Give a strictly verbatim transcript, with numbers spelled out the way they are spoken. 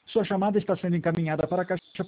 Sua chamada está sendo encaminhada para a caixa